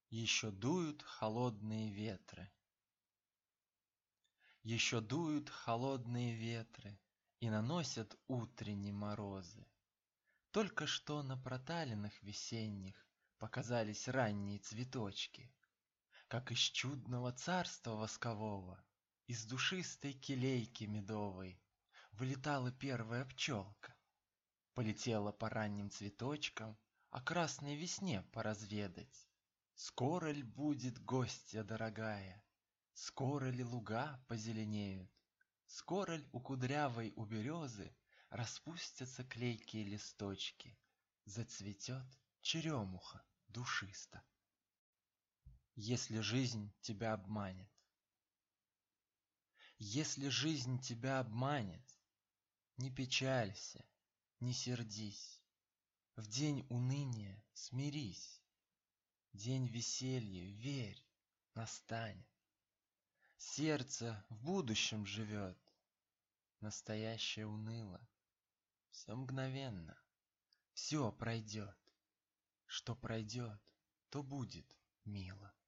Еще дуют холодные ветры. Еще дуют холодные ветры И наносят утренние морозы. Только что на проталинах весенних Показались ранние цветочки, Как из чудного царства воскового, Из душистой келейки медовой Вылетала первая пчелка. Полетела по ранним цветочкам О красной весне поразведать. Скоро ль будет гостья дорогая? Скоро ли луга позеленеют? Скоро ль у кудрявой у березы Распустятся клейкие листочки? Зацветет черемуха душисто. Если жизнь тебя обманет. Если жизнь тебя обманет, не печалься, не сердись. В день уныния смирись. День веселья, верь, настанет. Сердце в будущем живет. Настоящее уныло. Все мгновенно. Все пройдет. Что пройдет, то будет мило.